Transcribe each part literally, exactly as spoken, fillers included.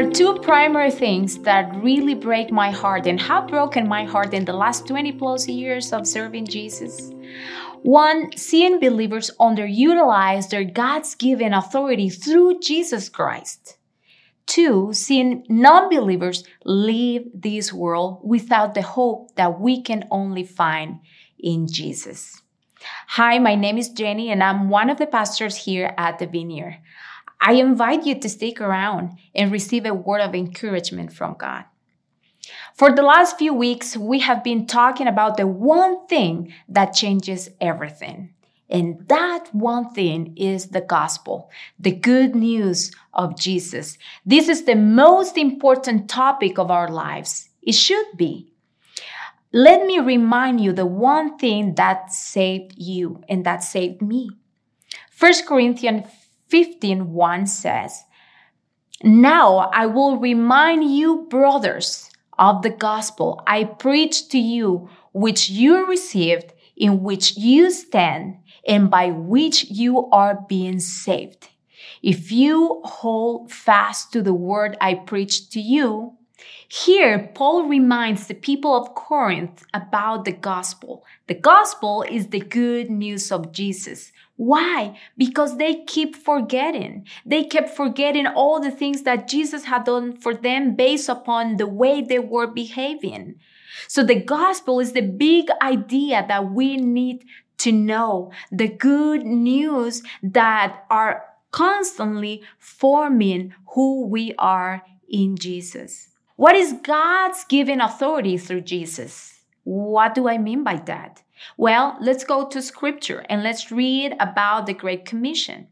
are two primary things that really break my heart and have broken my heart in the last twenty plus years of serving Jesus. One, seeing believers underutilize their God's-given authority through Jesus Christ. Two, seeing non-believers leave this world without the hope that we can only find in Jesus. Hi, my name is Jenny, and I'm one of the pastors here at the Vineyard. I invite you to stick around and receive a word of encouragement from God. For the last few weeks, we have been talking about the one thing that changes everything. And that one thing is the gospel, the good news of Jesus. This is the most important topic of our lives. It should be. Let me remind you the one thing that saved you and that saved me. First Corinthians fifteen one says, "Now I will remind you, brothers, of the gospel I preached to you, which you received, in which you stand, and by which you are being saved. If you hold fast to the word I preached to you." Here, Paul reminds the people of Corinth about the gospel. The gospel is the good news of Jesus. Why? Because they keep forgetting. They kept forgetting all the things that Jesus had done for them based upon the way they were behaving. So the gospel is the big idea that we need to know. The good news that are constantly forming who we are in Jesus. What is God's given authority through Jesus? What do I mean by that? Well, let's go to scripture and let's read about the Great Commission.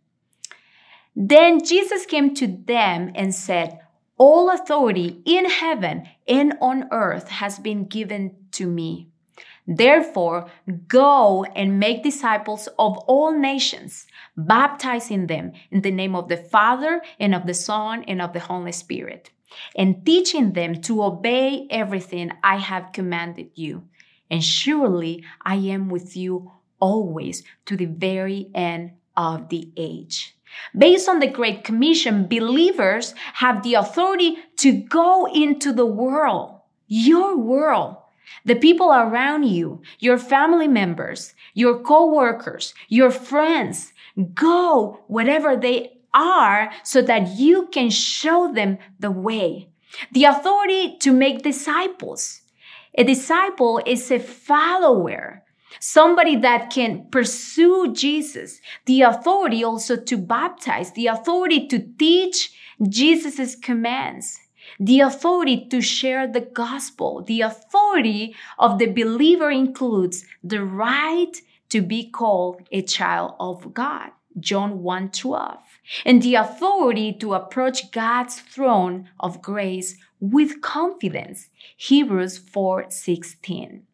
Then Jesus came to them and said, "All authority in heaven and on earth has been given to me. Therefore, go and make disciples of all nations, baptizing them in the name of the Father and of the Son and of the Holy Spirit, and teaching them to obey everything I have commanded you. And surely I am with you always to the very end of the age." Based on the Great Commission, believers have the authority to go into the world, your world, the people around you, your family members, your co-workers, your friends. Go wherever they are so that you can show them the way. The authority to make disciples. A disciple is a follower, somebody that can pursue Jesus. The authority also to baptize, the authority to teach Jesus' commands, the authority to share the gospel. The authority of the believer includes the right to be called a child of God, John one twelve, and the authority to approach God's throne of grace with confidence, Hebrews four sixteen.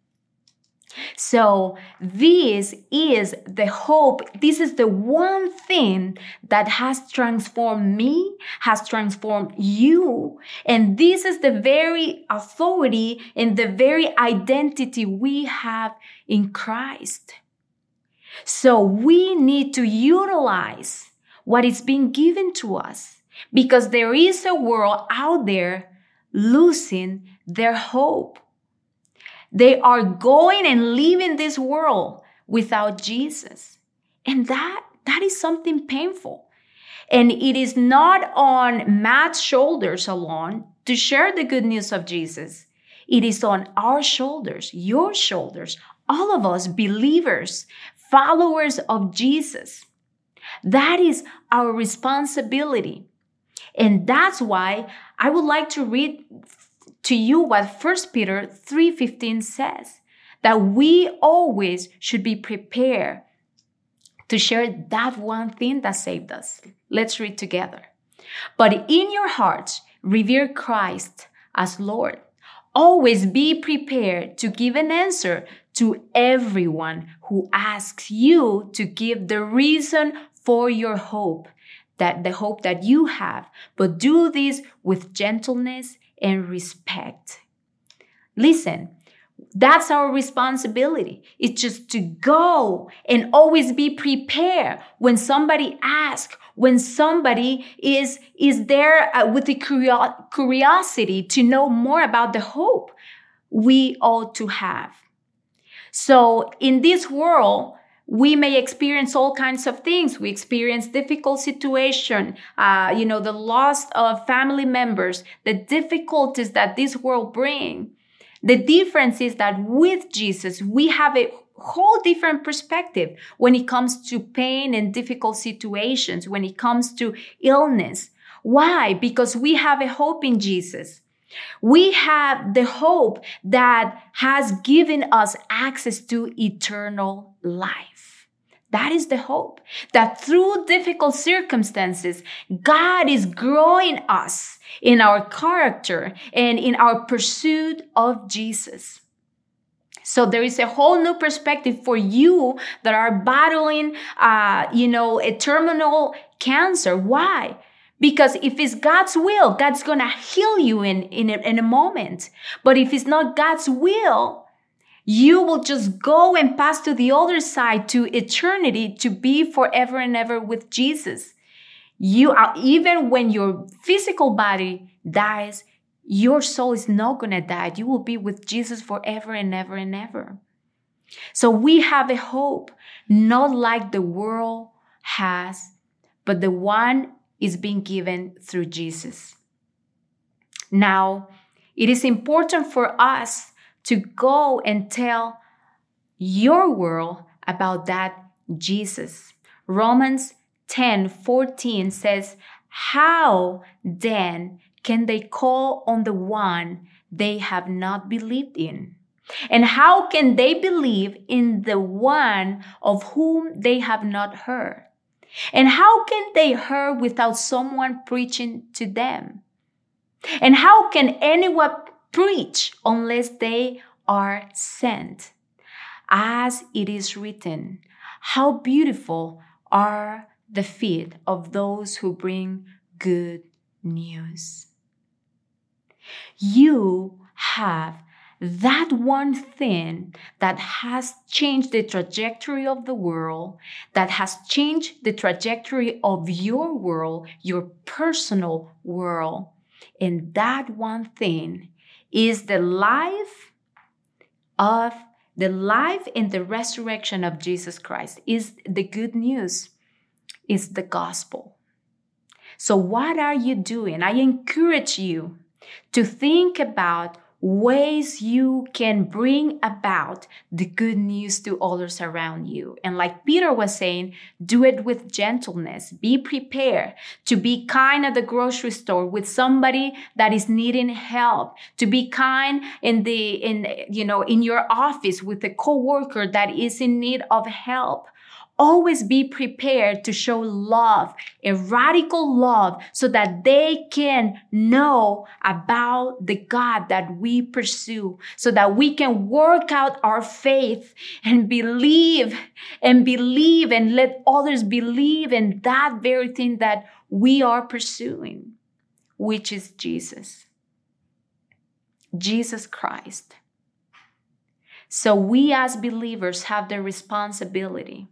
So this is the hope. This is the one thing that has transformed me, has transformed you. And this is the very authority and the very identity we have in Christ. So we need to utilize what is being given to us, because there is a world out there losing their hope. They are going and leaving this world without Jesus. And that, that is something painful. And it is not on Matt's shoulders alone to share the good news of Jesus. It is on our shoulders, your shoulders, all of us believers, followers of Jesus. That is our responsibility. And that's why I would like to read to you what First Peter three fifteen says, that we always should be prepared to share that one thing that saved us. Let's read together. "But in your hearts, revere Christ as Lord. Always be prepared to give an answer to everyone who asks you to give the reason for your hope, that the hope that you have, but do this with gentleness and respect." Listen, That's our responsibility. It's just to go and always be prepared when somebody asks, when somebody is, is there uh, with the curio- curiosity to know more about the hope we ought to have. So in this world, we may experience all kinds of things. We experience difficult situation, uh, you know, the loss of family members, the difficulties that this world brings. The difference is that with Jesus, we have a whole different perspective when it comes to pain and difficult situations, when it comes to illness. Why? Because we have a hope in Jesus. We have the hope that has given us access to eternal life. That is the hope, that through difficult circumstances, God is growing us in our character and in our pursuit of Jesus. So there is a whole new perspective for you that are battling, uh, you know, a terminal cancer. Why? Because if it's God's will, God's going to heal you in, in, a, in a moment. But if it's not God's will, you will just go and pass to the other side, to eternity, to be forever and ever with Jesus. You are, even when your physical body dies, your soul is not going to die. You will be with Jesus forever and ever and ever. So we have a hope, not like the world has, but the one is being given through Jesus. Now, it is important for us to go and tell your world about that Jesus. Romans ten fourteen says, "How then can they call on the one they have not believed in? And how can they believe in the one of whom they have not heard? And how can they hear without someone preaching to them? And how can anyone preach unless they are sent? As it is written, how beautiful are the feet of those who bring good news." You have that one thing that has changed the trajectory of the world, that has changed the trajectory of your world, your personal world. And that one thing is the life of the life and the resurrection of Jesus Christ, is the good news, is the gospel. So what are you doing? I encourage you to think about ways you can bring about the good news to others around you. And like Peter was saying, do it with gentleness. Be prepared to be kind at the grocery store with somebody that is needing help, to be kind in the, in, you know, in your office with a coworker that is in need of help. Always be prepared to show love, a radical love, so that they can know about the God that we pursue, so that we can work out our faith and believe and believe and let others believe in that very thing that we are pursuing, which is Jesus. Jesus Christ. So we as believers have the responsibility.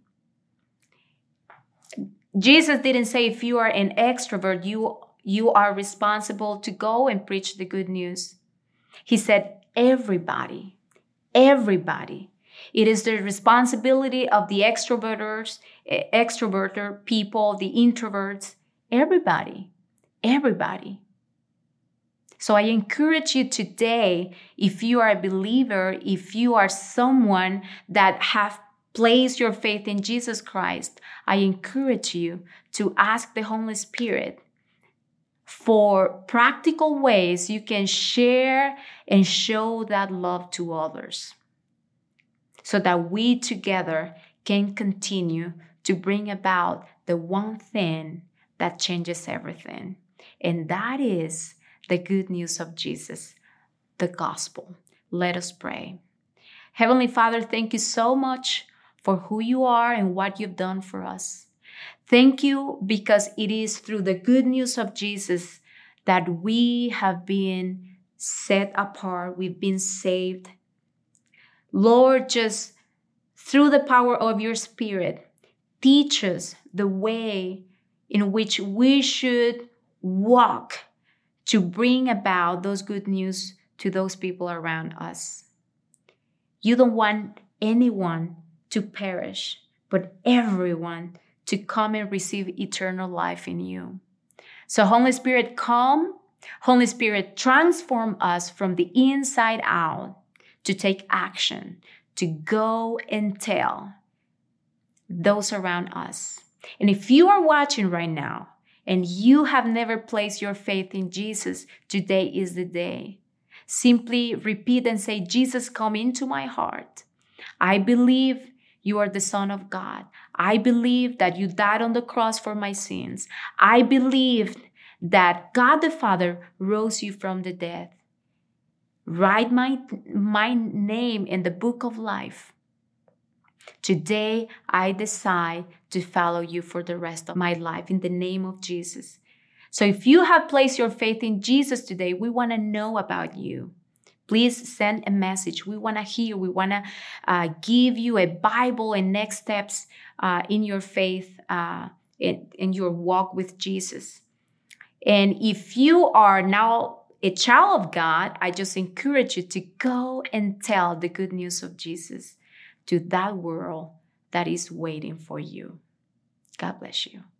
Jesus didn't say if you are an extrovert, you, you are responsible to go and preach the good news. He said, everybody, everybody. It is the responsibility of the extroverters, extroverter people, the introverts, everybody, everybody. So I encourage you today, if you are a believer, if you are someone that have place your faith in Jesus Christ, I encourage you to ask the Holy Spirit for practical ways you can share and show that love to others, so that we together can continue to bring about the one thing that changes everything. And that is the good news of Jesus, the gospel. Let us pray. Heavenly Father, thank you so much for who you are and what you've done for us. Thank you because it is through the good news of Jesus that we have been set apart, we've been saved, Lord, just through the power of your Spirit, teach us the way in which we should walk to bring about those good news to those people around us. You don't want anyone to perish, but everyone to come and receive eternal life in you. So Holy Spirit, come. Holy Spirit, transform us from the inside out to take action, to go and tell those around us. And if you are watching right now and you have never placed your faith in Jesus, today is the day. Simply repeat and say, Jesus, come into my heart. I believe you are the Son of God. I believe that you died on the cross for my sins. I believe that God the Father rose you from the dead. Write my, my name in the book of life. Today, I decide to follow you for the rest of my life in the name of Jesus. So if you have placed your faith in Jesus today, we want to know about you. Please send a message. We want to hear. We want to uh, give you a Bible and next steps uh, in your faith, uh, in, in your walk with Jesus. And if you are now a child of God, I just encourage you to go and tell the good news of Jesus to that world that is waiting for you. God bless you.